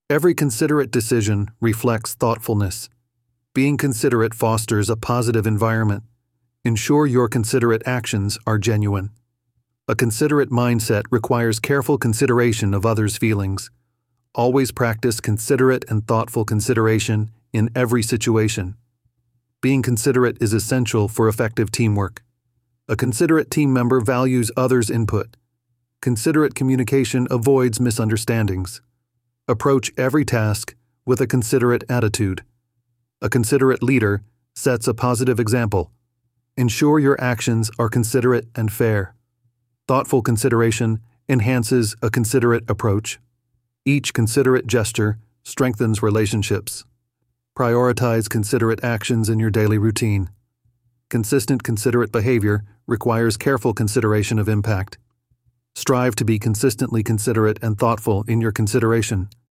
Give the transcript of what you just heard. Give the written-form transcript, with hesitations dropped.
Every considerate decision reflects thoughtfulness. Being considerate fosters a positive environment. Ensure your considerate actions are genuine. A considerate mindset requires careful consideration of others' feelings. Always practice considerate and thoughtful consideration in every situation. Being considerate is essential for effective teamwork. A considerate team member values others' input. Considerate communication avoids misunderstandings. Approach every task with a considerate attitude. A considerate leader sets a positive example. Ensure your actions are considerate and fair. Thoughtful consideration enhances a considerate approach. Each considerate gesture strengthens relationships. Prioritize considerate actions in your daily routine. Consistent considerate behavior requires careful consideration of impact. Strive to be consistently considerate and thoughtful in your consideration.